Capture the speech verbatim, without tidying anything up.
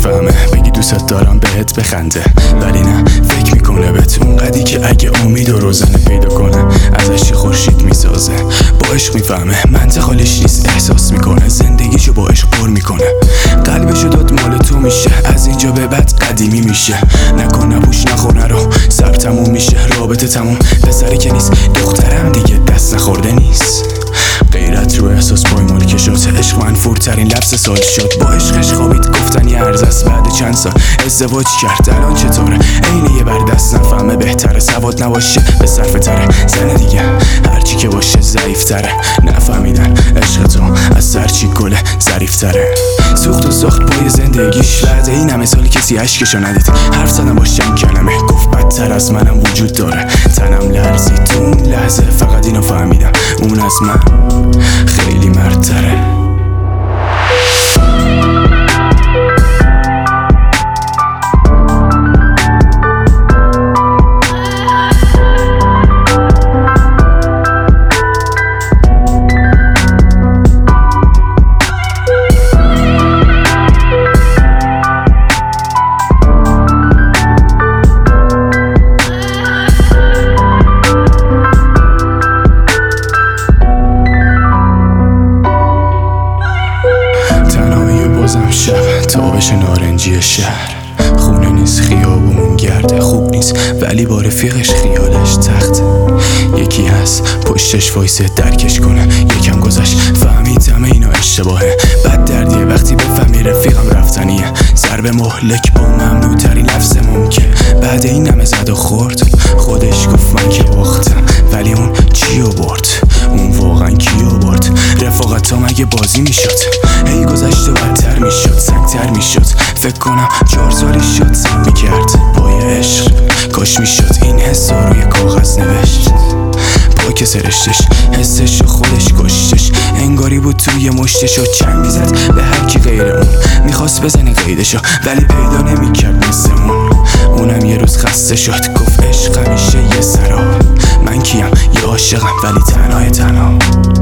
میفهمه بگی دوست دارم بهت بخنده، ولی نه فکر میکنه بهت اونقدی که اگه امید و روزنه پیدا کنه ازش خورشید میسازه. با عشق میفهمه منطق حالش نیست، احساس میکنه زندگیشو با عشق پر میکنه. قلبشو داد مال تو میشه، از اینجا به بعد قدیمی میشه. نکن نپوش نخور رو سر تموم میشه، رابطه تموم. پسری که نیست دخترم دیگه دست نخورده نیست. غیرت رو احساس پای ملک شد، عشق منفورترین لفظ سال شد. با عشقش خوابید گفتن یه عرض است، بعد چند سال ازدواج کرد الان چطوره؟ عین یه بر دست نفهمه بهتره سواد نباشه به صرف تره. زن دیگه هرچی که باشه ضعیف تره، نفهمیدن عشق تو از سرچی گله ظریف تره. سوخت و ساخت پای زندگیش، بعد این همه سال کسی عشقشو ندید. حرف زدم باش چند کلمه، گفت بدتر از منم وجود داره. تنم لرزید تو اون لحظه، فقط اینو فهمیدم اون از من خیلی مردتره. بازم شب تابش نارنجی شهر، خونه نیست خیابون گرده، خوب نیست ولی با رفیقش خیالش تخته. یکی هست پشتش وایسه درکش کنه، یکم گذشت فهمید همه اینا اشتباهه. بد دردیه وقتی بفهمی رفیقم رفتنیه، ضرب مهلک با ممنوع ترین لفظ ممکن. بعد این همه زد و خورد خودش گفت من که باختم، ولی اون چیو برد؟ اون واقعا کیو برد؟ رفاقت ها مگه بازی میشد؟ هی گذشت و بدتر میشد، سنگتر میشد. فکر کنم چهار سالی شد سب میکرد پای عشق، کاش میشد این حس رو روی کاغذ نوشت. پاک سرشتش حسش و خودش کشتش، انگاری بود توی مشتش و چنگ میزد به هر کی غیر اون. میخواست بزنه قیدشو ولی پیدا نمیکرد مثل اون. اونم یه روز خسته شد گفت عشق همیشه یه سراب. من کیم؟ یه عاشقم ولی تنهای تنها.